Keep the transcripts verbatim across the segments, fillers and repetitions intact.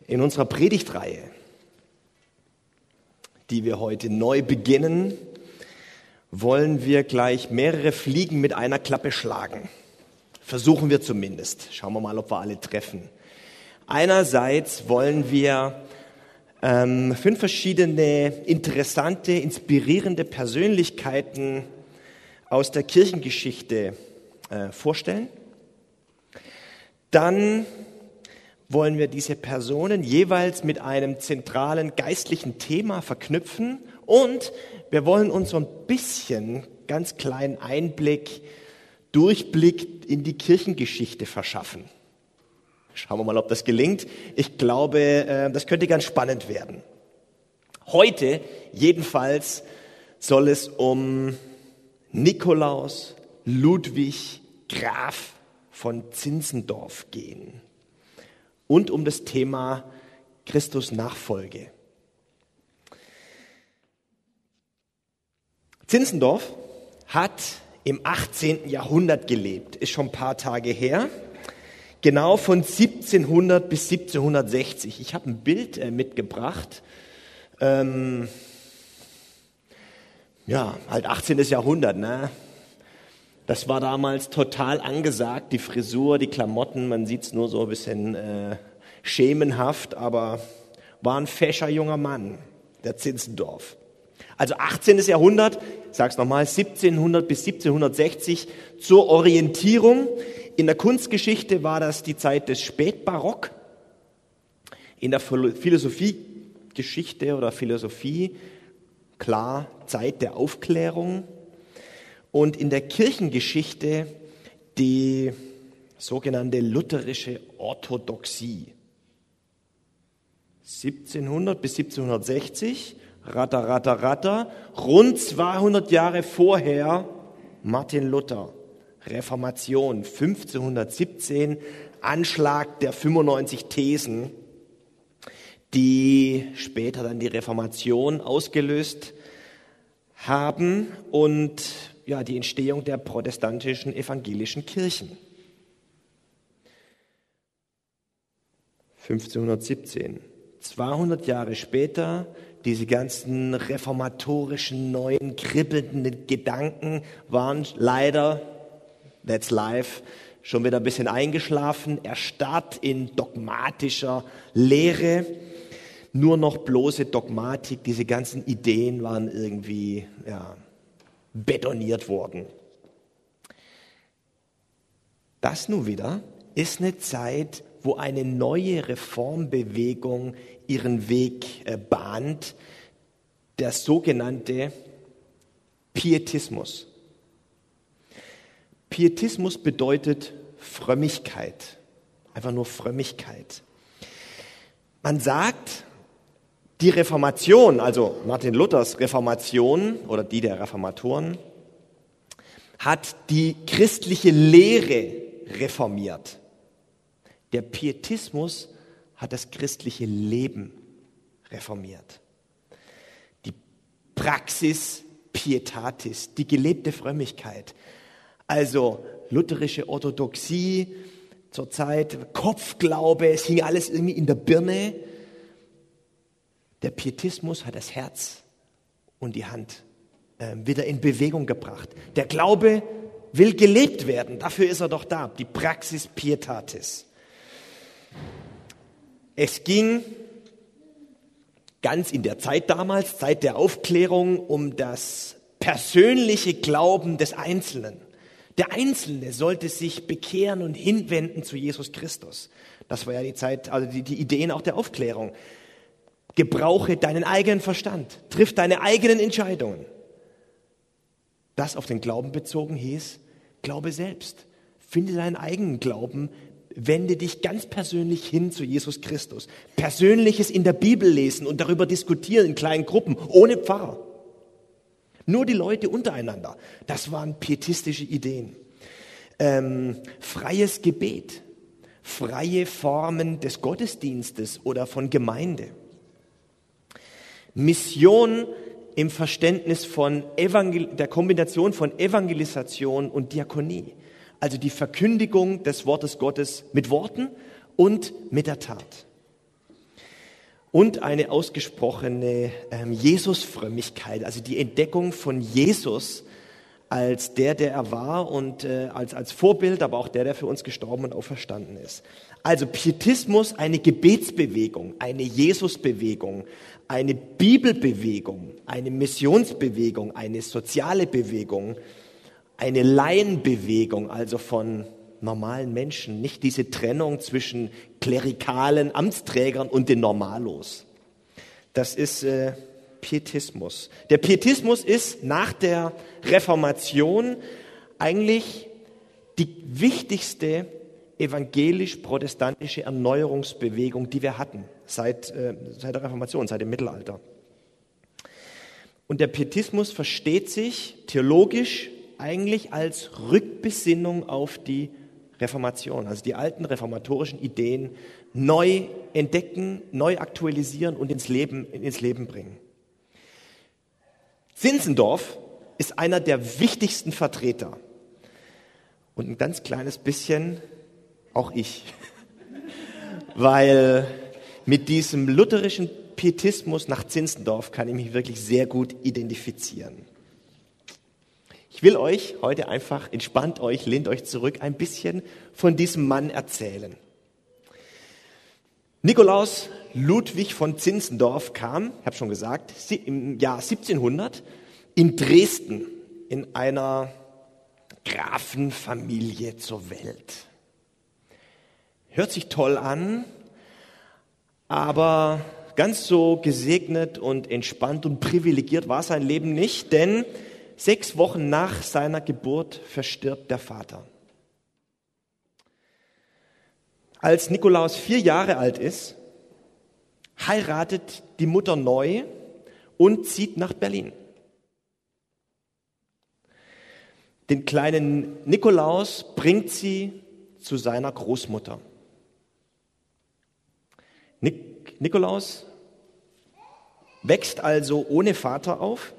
In unserer Predigtreihe, die wir heute neu beginnen, wollen wir gleich mehrere Fliegen mit einer Klappe schlagen. Versuchen wir zumindest. Schauen wir mal, ob wir alle treffen. Einerseits wollen wir ähm, fünf verschiedene interessante, inspirierende Persönlichkeiten aus der Kirchengeschichte äh, vorstellen. Dann wollen wir diese Personen jeweils mit einem zentralen geistlichen Thema verknüpfen und wir wollen uns so ein bisschen, ganz kleinen Einblick, Durchblick in die Kirchengeschichte verschaffen. Schauen wir mal, ob das gelingt. Ich glaube, das könnte ganz spannend werden. Heute jedenfalls soll es um Nikolaus Ludwig Graf von Zinzendorf gehen und um das Thema Christus Nachfolge. Zinzendorf hat im achtzehnten Jahrhundert gelebt, ist schon ein paar Tage her, genau von siebzehnhundert bis siebzehnhundertsechzig. Ich habe ein Bild äh, mitgebracht, ähm, ja, halt achtzehnten Jahrhundert, ne? Das war damals total angesagt, die Frisur, die Klamotten, man sieht es nur so ein bisschen äh, schemenhaft, aber war ein fescher junger Mann, der Zinzendorf. Also achtzehnten Jahrhundert, ich sag's nochmal, siebzehnhundert bis siebzehnhundertsechzig zur Orientierung. In der Kunstgeschichte war das die Zeit des Spätbarock. In der Philosophiegeschichte oder Philosophie, klar, Zeit der Aufklärung. Und in der Kirchengeschichte die sogenannte lutherische Orthodoxie. siebzehnhundert bis siebzehnhundertsechzig, ratter, ratter, ratter, rund zweihundert Jahre vorher Martin Luther, Reformation, fünfzehnhundertsiebzehn, Anschlag der fünfundneunzig Thesen, die später dann die Reformation ausgelöst haben und ja, die Entstehung der protestantischen evangelischen Kirchen. fünfzehnhundertsiebzehn. zweihundert Jahre später, diese ganzen reformatorischen, neuen, kribbelnden Gedanken waren leider, that's life, schon wieder ein bisschen eingeschlafen, erstarrt in dogmatischer Lehre. Nur noch bloße Dogmatik, diese ganzen Ideen waren irgendwie ja, betoniert worden. Das nun wieder ist eine Zeit, wo eine neue Reformbewegung ihren Weg äh, bahnt, der sogenannte Pietismus. Pietismus bedeutet Frömmigkeit, einfach nur Frömmigkeit. Man sagt, die Reformation, also Martin Luthers Reformation oder die der Reformatoren, hat die christliche Lehre reformiert. Der Pietismus hat das christliche Leben reformiert. Die Praxis Pietatis, die gelebte Frömmigkeit. Also lutherische Orthodoxie zur Zeit, Kopfglaube, es hing alles irgendwie in der Birne. Der Pietismus hat das Herz und die Hand äh, wieder in Bewegung gebracht. Der Glaube will gelebt werden, dafür ist er doch da, die Praxis Pietatis. Es ging ganz in der Zeit damals, Zeit der Aufklärung, um das persönliche Glauben des Einzelnen. Der Einzelne sollte sich bekehren und hinwenden zu Jesus Christus. Das war ja die Zeit, also die, die Ideen auch der Aufklärung. Gebrauche deinen eigenen Verstand, triff deine eigenen Entscheidungen. Das auf den Glauben bezogen hieß, glaube selbst. Finde deinen eigenen Glauben, wende dich ganz persönlich hin zu Jesus Christus. Persönliches in der Bibel lesen und darüber diskutieren in kleinen Gruppen, ohne Pfarrer. Nur die Leute untereinander. Das waren pietistische Ideen. Ähm, freies Gebet, freie Formen des Gottesdienstes oder von Gemeinde. Mission im Verständnis von Evangel- der Kombination von Evangelisation und Diakonie. Also die Verkündigung des Wortes Gottes mit Worten und mit der Tat. und eine ausgesprochene ähm, Jesusfrömmigkeit, also die Entdeckung von Jesus als der, der er war und äh, als, als Vorbild, aber auch der, der für uns gestorben und auferstanden ist. Also Pietismus, eine Gebetsbewegung, eine Jesusbewegung, eine Bibelbewegung, eine Missionsbewegung, eine soziale Bewegung, eine Laienbewegung, also von normalen Menschen, nicht diese Trennung zwischen klerikalen Amtsträgern und den Normalos. Das ist äh, Pietismus. Der Pietismus ist nach der Reformation eigentlich die wichtigste evangelisch-protestantische Erneuerungsbewegung, die wir hatten seit, äh, seit der Reformation, seit dem Mittelalter. Und der Pietismus versteht sich theologisch eigentlich als Rückbesinnung auf die Reformation, also die alten reformatorischen Ideen neu entdecken, neu aktualisieren und ins Leben, ins Leben bringen. Zinzendorf ist einer der wichtigsten Vertreter und ein ganz kleines bisschen auch ich, weil mit diesem lutherischen Pietismus nach Zinzendorf kann ich mich wirklich sehr gut identifizieren. Ich will euch heute einfach, entspannt euch, lehnt euch zurück, ein bisschen von diesem Mann erzählen. Nikolaus Ludwig von Zinzendorf kam, ich habe schon gesagt, im Jahr siebzehnhundert in Dresden in einer Grafenfamilie zur Welt. Hört sich toll an, aber ganz so gesegnet und entspannt und privilegiert war sein Leben nicht, denn sechs Wochen nach seiner Geburt verstirbt der Vater. Als Nikolaus vier Jahre alt ist, heiratet die Mutter neu und zieht nach Berlin. Den kleinen Nikolaus bringt sie zu seiner Großmutter. Nik- Nikolaus wächst also ohne Vater auf.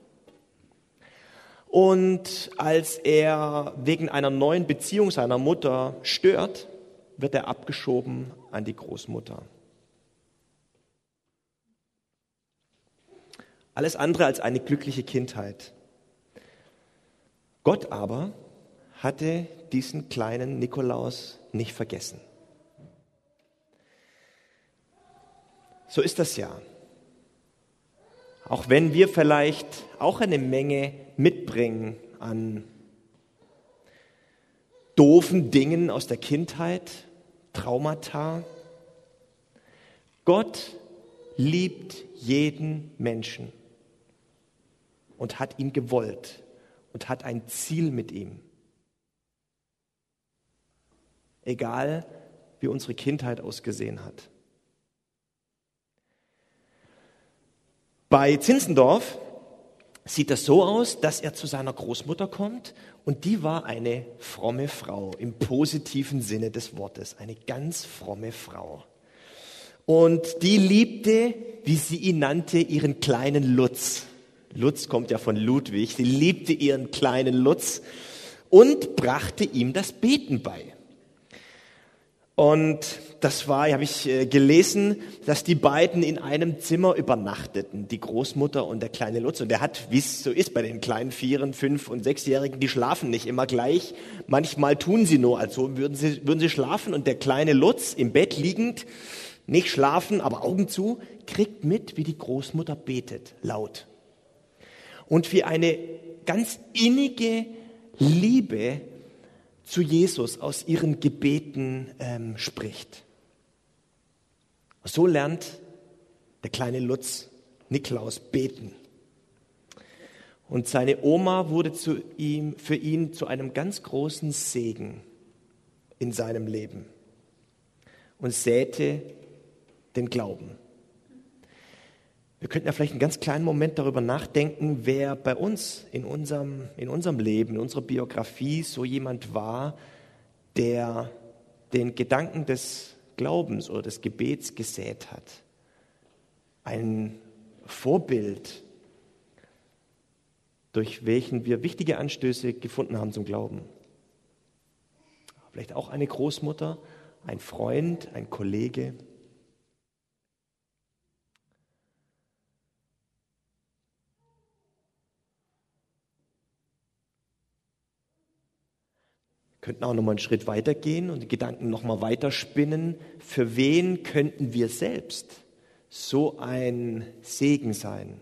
Und als er wegen einer neuen Beziehung seiner Mutter stört, wird er abgeschoben an die Großmutter. Alles andere als eine glückliche Kindheit. Gott aber hatte diesen kleinen Nikolaus nicht vergessen. So ist das ja. Auch wenn wir vielleicht auch eine Menge mitbringen an doofen Dingen aus der Kindheit, Traumata. Gott liebt jeden Menschen und hat ihn gewollt und hat ein Ziel mit ihm. Egal, wie unsere Kindheit ausgesehen hat. Bei Zinzendorf sieht das so aus, dass er zu seiner Großmutter kommt und die war eine fromme Frau im positiven Sinne des Wortes, eine ganz fromme Frau. Und die liebte, wie sie ihn nannte, ihren kleinen Lutz. Lutz kommt ja von Ludwig. Sie liebte ihren kleinen Lutz und brachte ihm das Beten bei. Und das war, habe ich gelesen, dass die beiden in einem Zimmer übernachteten, die Großmutter und der kleine Lutz. Und der hat, wie es so ist bei den kleinen Vieren-, Fünf- und Sechsjährigen, die schlafen nicht immer gleich. Manchmal tun sie nur, als würden sie, würden sie schlafen. Und der kleine Lutz, im Bett liegend, nicht schlafen, aber Augen zu, kriegt mit, wie die Großmutter betet, laut. Und wie eine ganz innige Liebe zu Jesus aus ihren Gebeten ähm, spricht. So lernt der kleine Lutz Nikolaus beten. Und seine Oma wurde zu ihm, für ihn zu einem ganz großen Segen in seinem Leben und säte den Glauben. Wir könnten ja vielleicht einen ganz kleinen Moment darüber nachdenken, wer bei uns in unserem, in unserem Leben, in unserer Biografie so jemand war, der den Gedanken des Glaubens oder des Gebets gesät hat. Ein Vorbild, durch welchen wir wichtige Anstöße gefunden haben zum Glauben. Vielleicht auch eine Großmutter, ein Freund, ein Kollege. könnten auch noch mal einen Schritt weiter gehen und die Gedanken noch mal weiterspinnen. Für wen könnten wir selbst so ein Segen sein?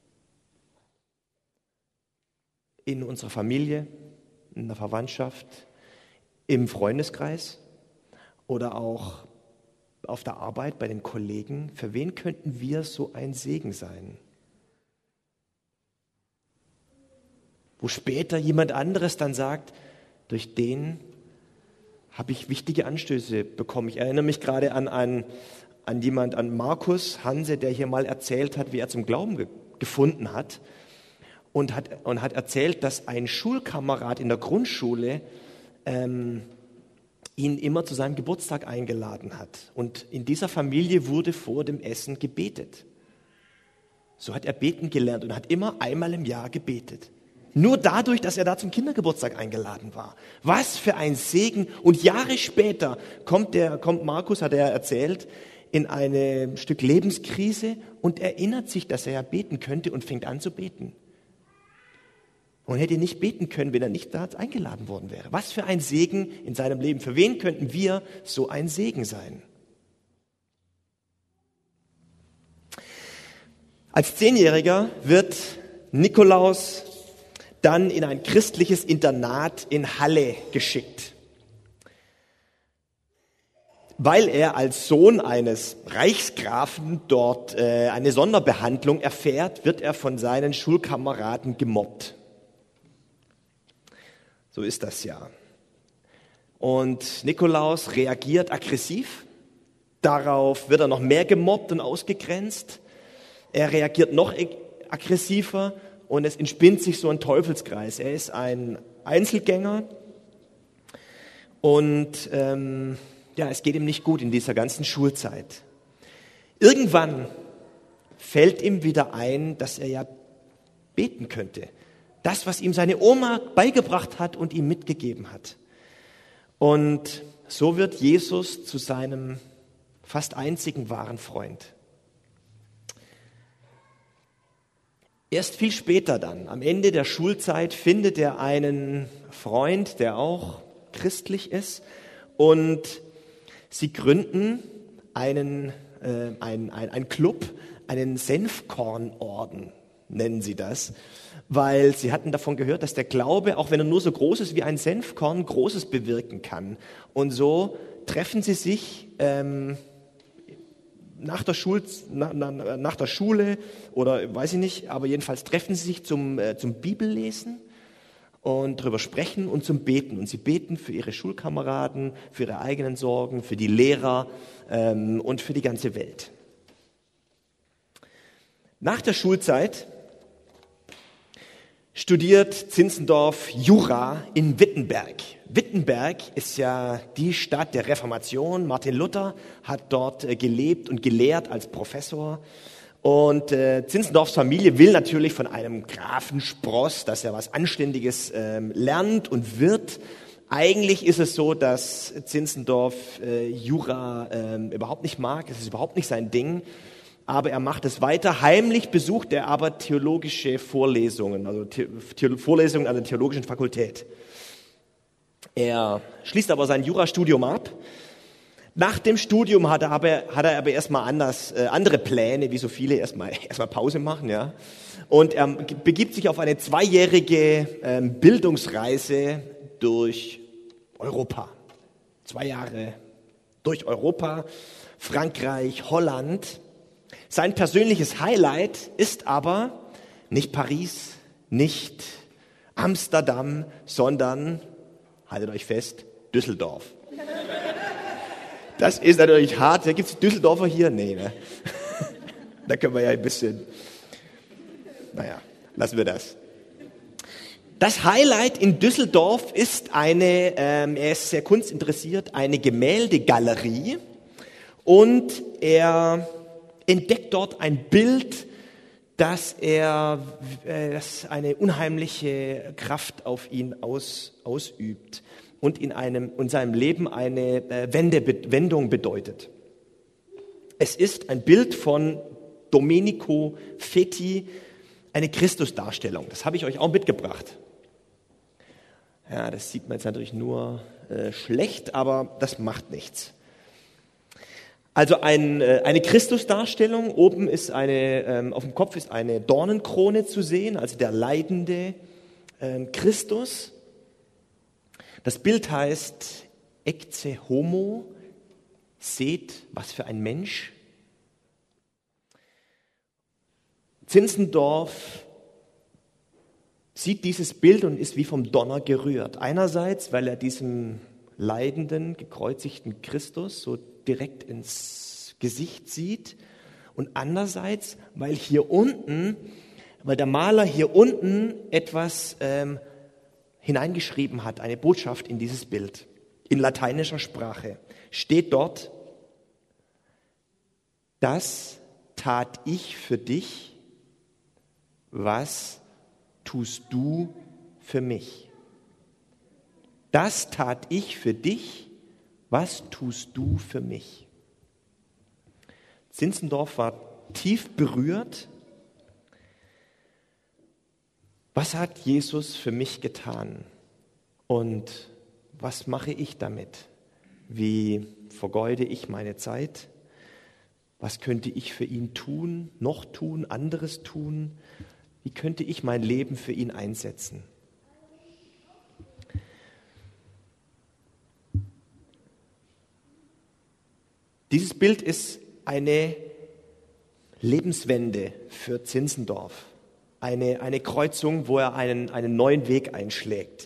In unserer Familie, in der Verwandtschaft, im Freundeskreis oder auch auf der Arbeit bei den Kollegen. Für wen könnten wir so ein Segen sein? Wo später jemand anderes dann sagt, durch den habe ich wichtige Anstöße bekommen. Ich erinnere mich gerade an, an, an jemand, an Markus Hanse, der hier mal erzählt hat, wie er zum Glauben ge- gefunden hat. Und hat, und hat erzählt, dass ein Schulkamerad in der Grundschule ähm, ihn immer zu seinem Geburtstag eingeladen hat. Und in dieser Familie wurde vor dem Essen gebetet. So hat er beten gelernt und hat immer einmal im Jahr gebetet. Nur dadurch, dass er da zum Kindergeburtstag eingeladen war. Was für ein Segen. Und Jahre später kommt, der, kommt Markus, hat er erzählt, in ein Stück Lebenskrise und erinnert sich, dass er ja beten könnte und fängt an zu beten. Und hätte nicht beten können, wenn er nicht da eingeladen worden wäre. Was für ein Segen in seinem Leben. Für wen könnten wir so ein Segen sein? Als Zehnjähriger wird Nikolaus dann in ein christliches Internat in Halle geschickt. Weil er als Sohn eines Reichsgrafen dort äh, eine Sonderbehandlung erfährt, wird er von seinen Schulkameraden gemobbt. So ist das ja. Und Nikolaus reagiert aggressiv. Darauf wird er noch mehr gemobbt und ausgegrenzt. Er reagiert noch aggressiver und es entspinnt sich so ein Teufelskreis. Er ist ein Einzelgänger und ähm, ja, es geht ihm nicht gut in dieser ganzen Schulzeit. Irgendwann fällt ihm wieder ein, dass er ja beten könnte. Das, was ihm seine Oma beigebracht hat und ihm mitgegeben hat. Und so wird Jesus zu seinem fast einzigen wahren Freund. Erst viel später dann, am Ende der Schulzeit, findet er einen Freund, der auch christlich ist. Und sie gründen einen, äh, ein, ein, ein Club, einen Senfkornorden, nennen sie das. Weil sie hatten davon gehört, dass der Glaube, auch wenn er nur so groß ist wie ein Senfkorn, Großes bewirken kann. Und so treffen sie sich ähm, nach, der Schul, na, na, nach der Schule oder weiß ich nicht, aber jedenfalls treffen sie sich zum, äh, zum Bibellesen und darüber sprechen und zum Beten. Und sie beten für ihre Schulkameraden, für ihre eigenen Sorgen, für die Lehrer ähm, und für die ganze Welt. Nach der Schulzeit studiert Zinzendorf Jura in Wittenberg. Wittenberg ist ja die Stadt der Reformation. Martin Luther hat dort äh, gelebt und gelehrt als Professor. Und äh, Zinzendorfs Familie will natürlich von einem Grafenspross, dass er was Anständiges ähm, lernt und wird. Eigentlich ist es so, dass Zinzendorf äh, Jura äh, überhaupt nicht mag. Es ist überhaupt nicht sein Ding. Aber er macht es weiter. Heimlich besucht er aber theologische Vorlesungen, also The- Vorlesungen an der theologischen Fakultät. Er schließt aber sein Jurastudium ab. Nach dem Studium hat er aber, hat er aber erstmal anders, äh, andere Pläne, wie so viele, erstmal, erstmal Pause machen, ja. Und er begibt sich auf eine zweijährige ähm, Bildungsreise durch Europa. Zwei Jahre durch Europa, Frankreich, Holland. Sein persönliches Highlight ist aber nicht Paris, nicht Amsterdam, sondern, haltet euch fest, Düsseldorf. Das ist natürlich hart. Gibt es Düsseldorfer hier? Nee, ne? Da können wir ja ein bisschen, naja, lassen wir das. Das Highlight in Düsseldorf ist eine, ähm, er ist sehr kunstinteressiert, eine Gemäldegalerie und er entdeckt dort ein Bild, dass er äh, das eine unheimliche Kraft auf ihn aus, ausübt und in einem in seinem Leben eine äh, Wende, Wendung bedeutet. Es ist ein Bild von Domenico Feti, eine Christusdarstellung. Das habe ich euch auch mitgebracht. Ja, das sieht man jetzt natürlich nur äh, schlecht, aber das macht nichts. Also ein, äh, eine Christusdarstellung. Oben ist eine, ähm, auf dem Kopf ist eine Dornenkrone zu sehen, also der leidende ähm, Christus. Das Bild heißt Ecce Homo. Seht, was für ein Mensch. Zinzendorf sieht dieses Bild und ist wie vom Donner gerührt. Einerseits, weil er diesem leidenden, gekreuzigten Christus so direkt ins Gesicht sieht und andererseits, weil hier unten, weil der Maler hier unten etwas ähm, hineingeschrieben hat, eine Botschaft in dieses Bild, in lateinischer Sprache. Steht dort: Das tat ich für dich, was tust du für mich? Das tat ich für dich, was tust du für mich? Zinzendorf war tief berührt. Was hat Jesus für mich getan? Und was mache ich damit? Wie vergeude ich meine Zeit? Was könnte ich für ihn tun, noch tun, anderes tun? Wie könnte ich mein Leben für ihn einsetzen? Dieses Bild ist eine Lebenswende für Zinzendorf. Eine, eine Kreuzung, wo er einen, einen neuen Weg einschlägt.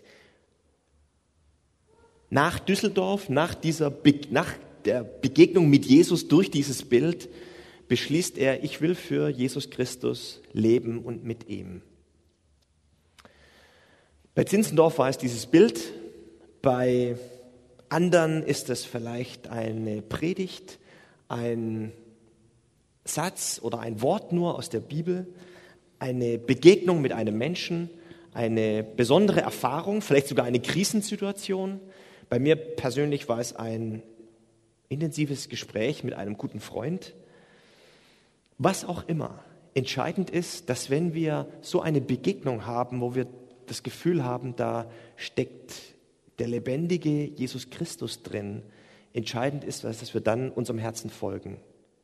Nach Düsseldorf, nach, dieser Be- nach der Begegnung mit Jesus durch dieses Bild, beschließt er, ich will für Jesus Christus leben und mit ihm. Bei Zinzendorf war es dieses Bild, bei anderen ist es vielleicht eine Predigt, ein Satz oder ein Wort nur aus der Bibel, eine Begegnung mit einem Menschen, eine besondere Erfahrung, vielleicht sogar eine Krisensituation. Bei mir persönlich war es ein intensives Gespräch mit einem guten Freund. Was auch immer. Entscheidend ist, dass wenn wir so eine Begegnung haben, wo wir das Gefühl haben, da steckt der lebendige Jesus Christus drin, entscheidend ist, dass wir dann unserem Herzen folgen.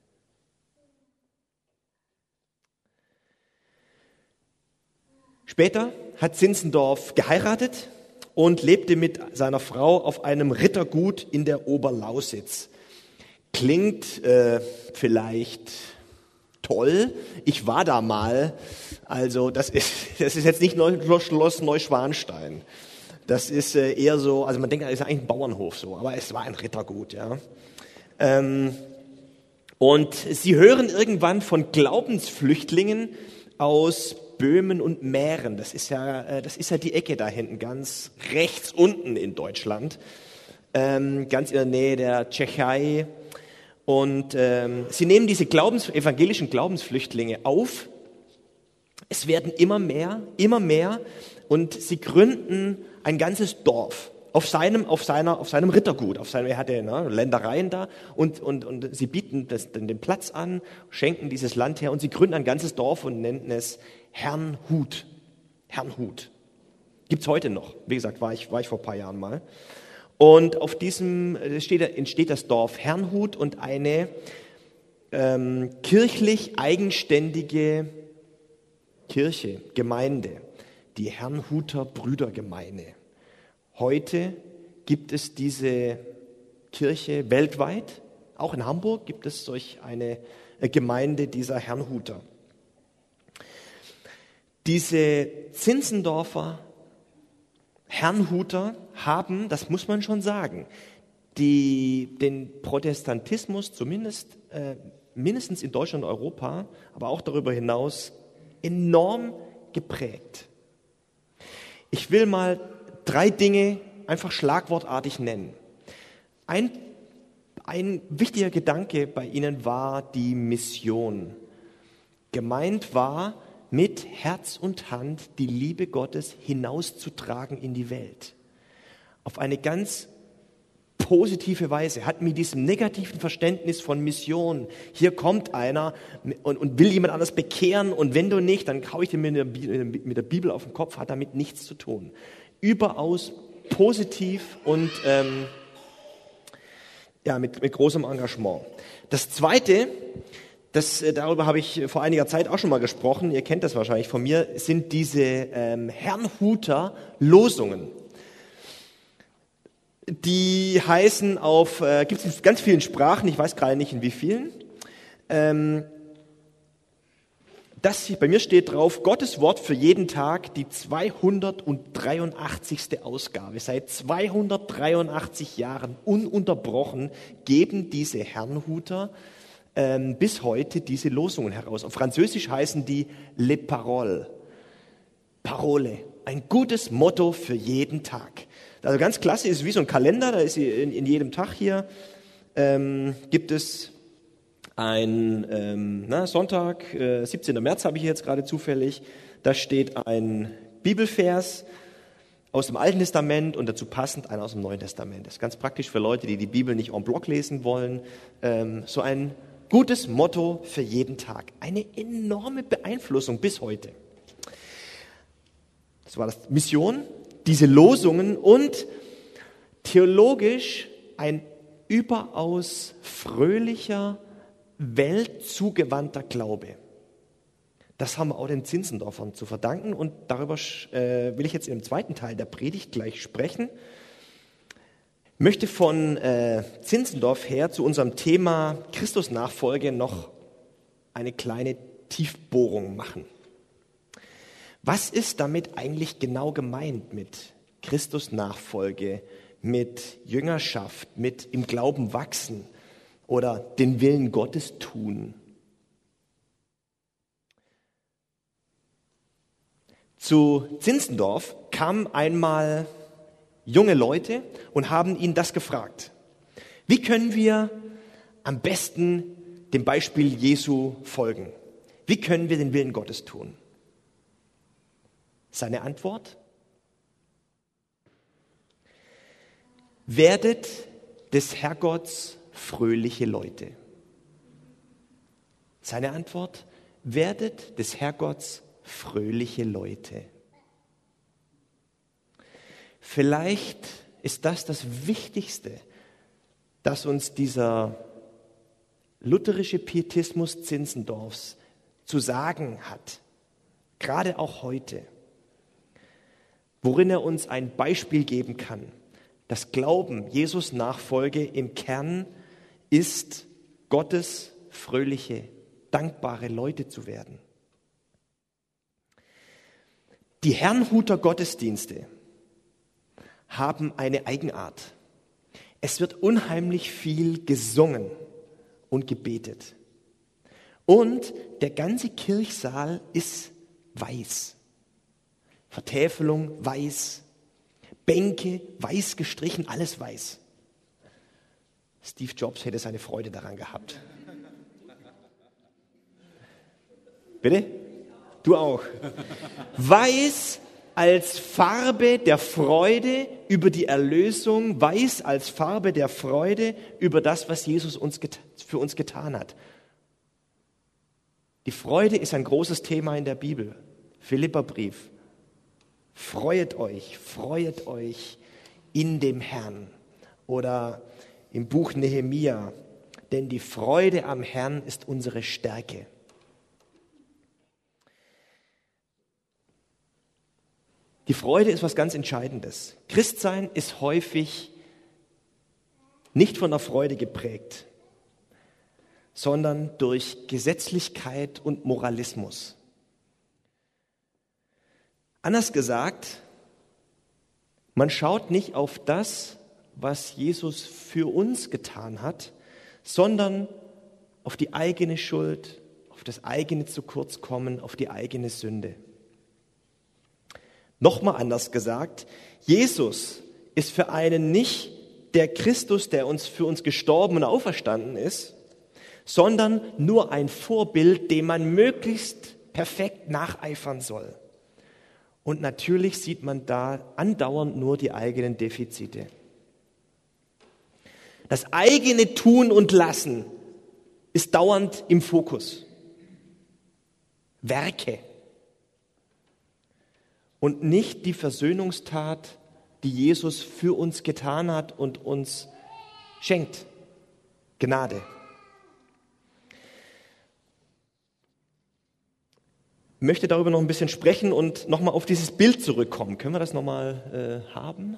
Später hat Zinzendorf geheiratet und lebte mit seiner Frau auf einem Rittergut in der Oberlausitz. Klingt äh, vielleicht toll. Ich war da mal. Also das ist, das ist jetzt nicht Schloss Neuschwanstein. Das ist äh, eher so, also man denkt, das ist eigentlich ein Bauernhof so, aber es war ein Rittergut, ja. Ähm, und sie hören irgendwann von Glaubensflüchtlingen aus Böhmen und Mähren. Das ist ja, äh, das ist ja die Ecke da hinten, ganz rechts unten in Deutschland, ähm, ganz in der Nähe der Tschechei. Und ähm, sie nehmen diese Glaubens, evangelischen Glaubensflüchtlinge auf. Es werden immer mehr, immer mehr. Und sie gründen ein ganzes Dorf auf seinem, auf seiner, auf seinem Rittergut. Auf seinem, er hatte ne, Ländereien da. Und, und, und sie bieten das, den Platz an, schenken dieses Land her. Und sie gründen ein ganzes Dorf und nennen es Herrnhut. Herrnhut. Gibt's heute noch. Wie gesagt, war ich, war ich vor ein paar Jahren mal. Und auf diesem steht, entsteht das Dorf Herrnhut und eine ähm, kirchlich eigenständige Kirche, Gemeinde, die Herrnhuter Brüdergemeinde. Heute gibt es diese Kirche weltweit, auch in Hamburg gibt es solch eine Gemeinde dieser Herrnhuter. Diese Zinzendorfer Herrnhuter haben, das muss man schon sagen, die, den Protestantismus zumindest äh, mindestens in Deutschland und Europa, aber auch darüber hinaus enorm geprägt. Ich will mal drei Dinge einfach schlagwortartig nennen. Ein, ein wichtiger Gedanke bei ihnen war die Mission. Gemeint war, mit Herz und Hand die Liebe Gottes hinauszutragen in die Welt. Auf eine ganz positive Weise, hat mit diesem negativen Verständnis von Mission, hier kommt einer und, und will jemand anders bekehren und wenn du nicht, dann hau ich dir mit der, mit der Bibel auf den Kopf, hat damit nichts zu tun. Überaus positiv und ähm, ja, mit, mit großem Engagement. Das Zweite, das, äh, darüber habe ich vor einiger Zeit auch schon mal gesprochen, ihr kennt das wahrscheinlich von mir, sind diese ähm, Herrnhuter Losungen. Die heißen auf, äh, gibt es in ganz vielen Sprachen, ich weiß gerade nicht in wie vielen. Ähm, das hier, bei mir steht drauf, Gottes Wort für jeden Tag, die zweihundertdreiundachtzigste Ausgabe. Seit zweihundertdreiundachtzig Jahren ununterbrochen geben diese Herrnhuter ähm, bis heute diese Losungen heraus. Auf Französisch heißen die Les Paroles. Parole, ein gutes Motto für jeden Tag. Also ganz klasse, ist wie so ein Kalender, da ist in, in jedem Tag hier, ähm, gibt es ein ähm, na, Sonntag, äh, siebzehnten März habe ich jetzt gerade zufällig, da steht ein Bibelvers aus dem Alten Testament und dazu passend einer aus dem Neuen Testament. Das ist ganz praktisch für Leute, die die Bibel nicht en bloc lesen wollen. Ähm, so ein gutes Motto für jeden Tag. Eine enorme Beeinflussung bis heute. Das war das Mission, diese Losungen und theologisch ein überaus fröhlicher, weltzugewandter Glaube. Das haben wir auch den Zinzendorfern zu verdanken und darüber äh, will ich jetzt im zweiten Teil der Predigt gleich sprechen. Ich möchte von äh, Zinzendorf her zu unserem Thema Christusnachfolge noch eine kleine Tiefbohrung machen. Was ist damit eigentlich genau gemeint mit Christusnachfolge, mit Jüngerschaft, mit im Glauben wachsen oder den Willen Gottes tun? Zu Zinzendorf kamen einmal junge Leute und haben ihn das gefragt. Wie können wir am besten dem Beispiel Jesu folgen? Wie können wir den Willen Gottes tun? Seine Antwort? Werdet des Herrgotts fröhliche Leute. Seine Antwort? Werdet des Herrgotts fröhliche Leute. Vielleicht ist das das Wichtigste, dass uns dieser lutherische Pietismus Zinzendorfs zu sagen hat, gerade auch heute, worin er uns ein Beispiel geben kann. Das Glauben, Jesus Nachfolge im Kern ist, Gottes fröhliche, dankbare Leute zu werden. Die Herrnhuter Gottesdienste haben eine Eigenart. Es wird unheimlich viel gesungen und gebetet. Und der ganze Kirchsaal ist weiß. Vertäfelung weiß, Bänke weiß gestrichen, alles weiß. Steve Jobs hätte seine Freude daran gehabt. Bitte? Du auch. Weiß als Farbe der Freude über die Erlösung, weiß als Farbe der Freude über das, was Jesus uns get- für uns getan hat. Die Freude ist ein großes Thema in der Bibel. Philipperbrief. Freuet euch, freuet euch in dem Herrn. Oder im Buch Nehemia, denn die Freude am Herrn ist unsere Stärke. Die Freude ist was ganz Entscheidendes. Christsein ist häufig nicht von der Freude geprägt, sondern durch Gesetzlichkeit und Moralismus. Anders gesagt, man schaut nicht auf das, was Jesus für uns getan hat, sondern auf die eigene Schuld, auf das eigene Zukurzkommen, auf die eigene Sünde. Nochmal anders gesagt, Jesus ist für einen nicht der Christus, der uns für uns gestorben und auferstanden ist, sondern nur ein Vorbild, dem man möglichst perfekt nacheifern soll. Und natürlich sieht man da andauernd nur die eigenen Defizite. Das eigene Tun und Lassen ist dauernd im Fokus. Werke. Und nicht die Versöhnungstat die Jesus für uns getan hat und uns schenkt. Gnade. Ich möchte darüber noch ein bisschen sprechen und nochmal auf dieses Bild zurückkommen. Können wir das nochmal äh, haben?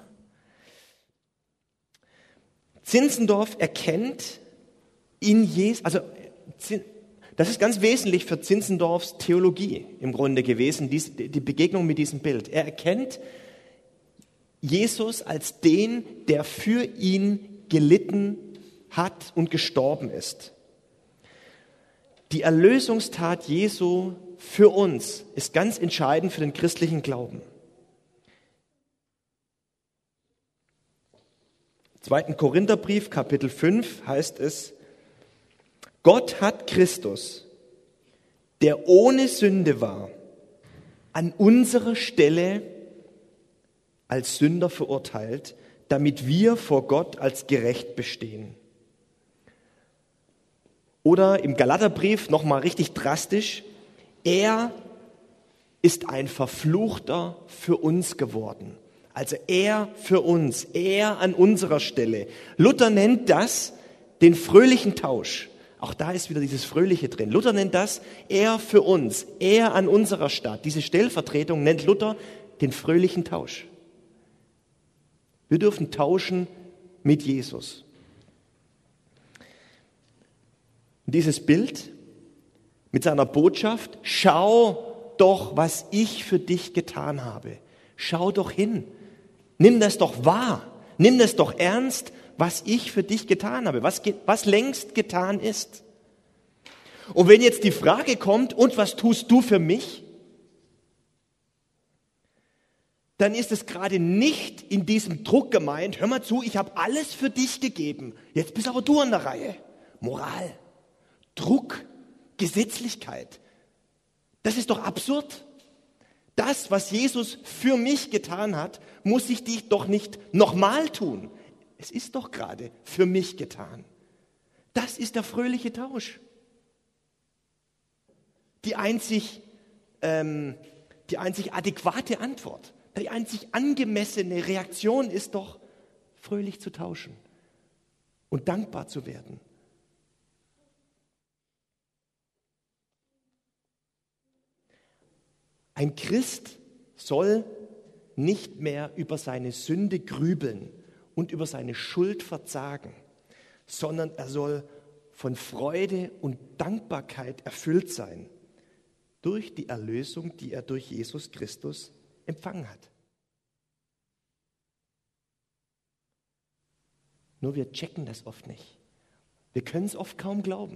Zinzendorf erkennt in Jesus, also das ist ganz wesentlich für Zinzendorfs Theologie im Grunde gewesen, die Begegnung mit diesem Bild. Er erkennt Jesus als den, der für ihn gelitten hat und gestorben ist. Die Erlösungstat Jesu für uns ist ganz entscheidend für den christlichen Glauben. Im zweiten Korintherbrief, Kapitel fünf, heißt es, Gott hat Christus, der ohne Sünde war, an unserer Stelle als Sünder verurteilt, damit wir vor Gott als gerecht bestehen. Oder im Galaterbrief nochmal richtig drastisch, er ist ein Verfluchter für uns geworden. Also er für uns, er an unserer Stelle. Luther nennt das den fröhlichen Tausch. Auch da ist wieder dieses Fröhliche drin. Luther nennt das er für uns, er an unserer Stadt. Diese Stellvertretung nennt Luther den fröhlichen Tausch. Wir dürfen tauschen mit Jesus. Und dieses Bild mit seiner Botschaft, schau doch, was ich für dich getan habe. Schau doch hin. Nimm das doch wahr. Nimm das doch ernst, was ich für dich getan habe, was, was längst getan ist. Und wenn jetzt die Frage kommt, und was tust du für mich? Dann ist es gerade nicht in diesem Druck gemeint, hör mal zu, ich habe alles für dich gegeben, jetzt bist aber du an der Reihe. Moral, Druck, Gesetzlichkeit, das ist doch absurd. Das, was Jesus für mich getan hat, muss ich dich doch nicht nochmal tun. Es ist doch gerade für mich getan. Das ist der fröhliche Tausch. Die einzig, ähm, die einzig adäquate Antwort, die einzig angemessene Reaktion ist doch, fröhlich zu tauschen und dankbar zu werden. Ein Christ soll nicht mehr über seine Sünde grübeln und über seine Schuld verzagen, sondern er soll von Freude und Dankbarkeit erfüllt sein durch die Erlösung, die er durch Jesus Christus empfangen hat. Nur wir checken das oft nicht. Wir können es oft kaum glauben.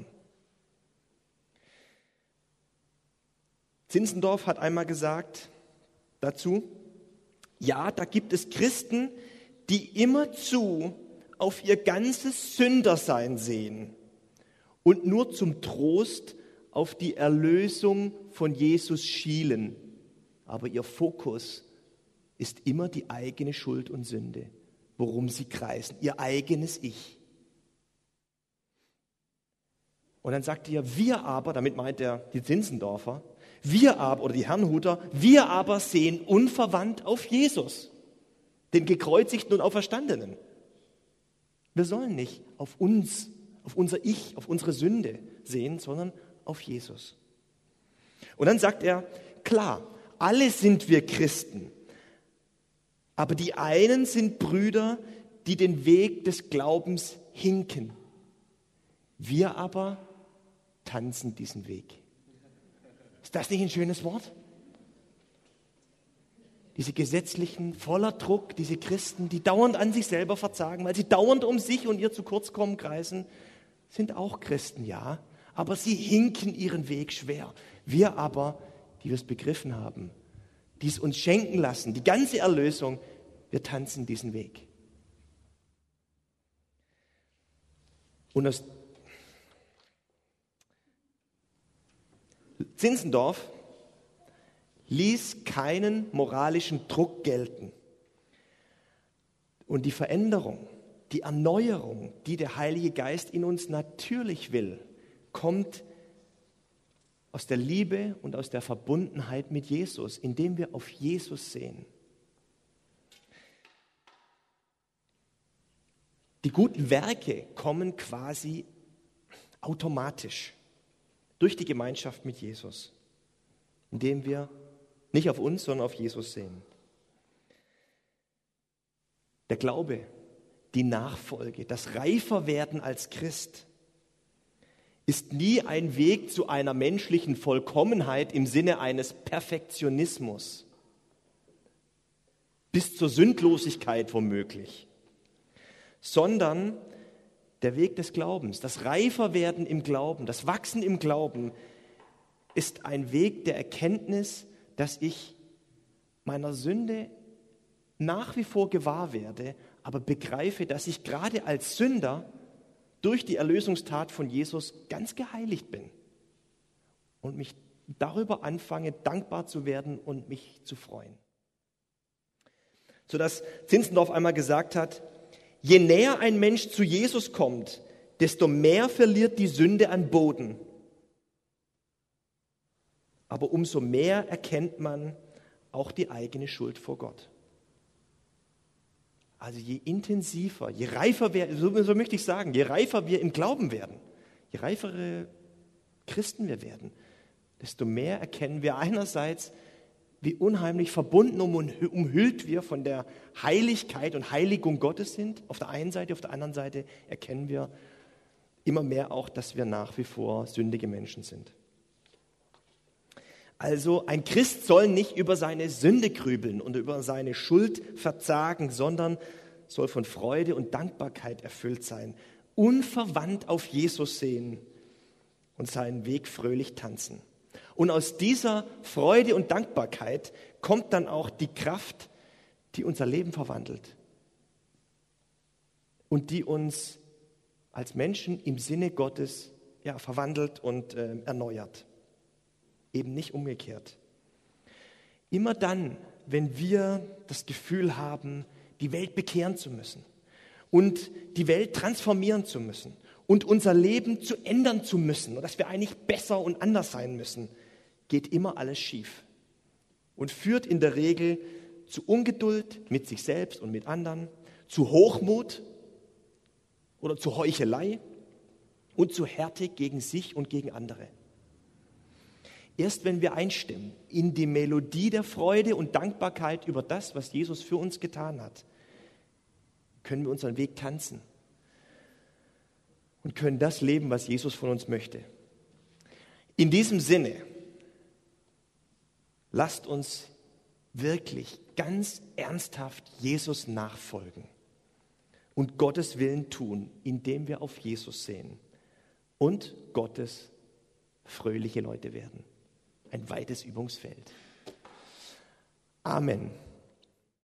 Zinzendorf hat einmal gesagt dazu, ja, da gibt es Christen, die immerzu auf ihr ganzes Sündersein sehen und nur zum Trost auf die Erlösung von Jesus schielen. Aber ihr Fokus ist immer die eigene Schuld und Sünde, worum sie kreisen, ihr eigenes Ich. Und dann sagt er, wir aber, damit meint er die Zinzendorfer, wir aber, oder die Herrnhuter, wir aber sehen unverwandt auf Jesus, den gekreuzigten und auferstandenen. Wir sollen nicht auf uns, auf unser Ich, auf unsere Sünde sehen, sondern auf Jesus. Und dann sagt er, klar, alle sind wir Christen, aber die einen sind Brüder, die den Weg des Glaubens hinken. Wir aber tanzen diesen Weg. Ist das nicht ein schönes Wort? Diese gesetzlichen, voller Druck, diese Christen, die dauernd an sich selber verzagen, weil sie dauernd um sich und ihr zu kurz kommen kreisen, sind auch Christen, ja, aber sie hinken ihren Weg schwer. Wir aber, die wir es begriffen haben, die es uns schenken lassen, die ganze Erlösung, wir tanzen diesen Weg. Und aus Zinzendorf ließ keinen moralischen Druck gelten. Und die Veränderung, die Erneuerung, die der Heilige Geist in uns natürlich will, kommt aus der Liebe und aus der Verbundenheit mit Jesus, indem wir auf Jesus sehen. Die guten Werke kommen quasi automatisch durch die Gemeinschaft mit Jesus, indem wir nicht auf uns, sondern auf Jesus sehen. Der Glaube, die Nachfolge, das Reiferwerden als Christ ist nie ein Weg zu einer menschlichen Vollkommenheit im Sinne eines Perfektionismus, bis zur Sündlosigkeit womöglich, sondern der Weg des Glaubens, das Reiferwerden im Glauben, das Wachsen im Glauben ist ein Weg der Erkenntnis, dass ich meiner Sünde nach wie vor gewahr werde, aber begreife, dass ich gerade als Sünder durch die Erlösungstat von Jesus ganz geheiligt bin und mich darüber anfange, dankbar zu werden und mich zu freuen. Sodass Zinzendorf einmal gesagt hat, je näher ein Mensch zu Jesus kommt, desto mehr verliert die Sünde an Boden. Aber umso mehr erkennt man auch die eigene Schuld vor Gott. Also je intensiver, je reifer wir, so, so möchte ich sagen, je reifer wir im Glauben werden, je reifere Christen wir werden, desto mehr erkennen wir einerseits, wie unheimlich verbunden und umhüllt wir von der Heiligkeit und Heiligung Gottes sind. Auf der einen Seite, auf der anderen Seite erkennen wir immer mehr auch, dass wir nach wie vor sündige Menschen sind. Also ein Christ soll nicht über seine Sünde grübeln und über seine Schuld verzagen, sondern soll von Freude und Dankbarkeit erfüllt sein, unverwandt auf Jesus sehen und seinen Weg fröhlich tanzen. Und aus dieser Freude und Dankbarkeit kommt dann auch die Kraft, die unser Leben verwandelt und die uns als Menschen im Sinne Gottes ja, verwandelt und äh, erneuert. Eben nicht umgekehrt. Immer dann, wenn wir das Gefühl haben, die Welt bekehren zu müssen und die Welt transformieren zu müssen und unser Leben zu ändern zu müssen und dass wir eigentlich besser und anders sein müssen, geht immer alles schief und führt in der Regel zu Ungeduld mit sich selbst und mit anderen, zu Hochmut oder zu Heuchelei und zu Härte gegen sich und gegen andere. Erst wenn wir einstimmen in die Melodie der Freude und Dankbarkeit über das, was Jesus für uns getan hat, können wir unseren Weg tanzen und können das leben, was Jesus von uns möchte. In diesem Sinne, lasst uns wirklich ganz ernsthaft Jesus nachfolgen und Gottes Willen tun, indem wir auf Jesus sehen und Gottes fröhliche Leute werden. Ein weites Übungsfeld. Amen.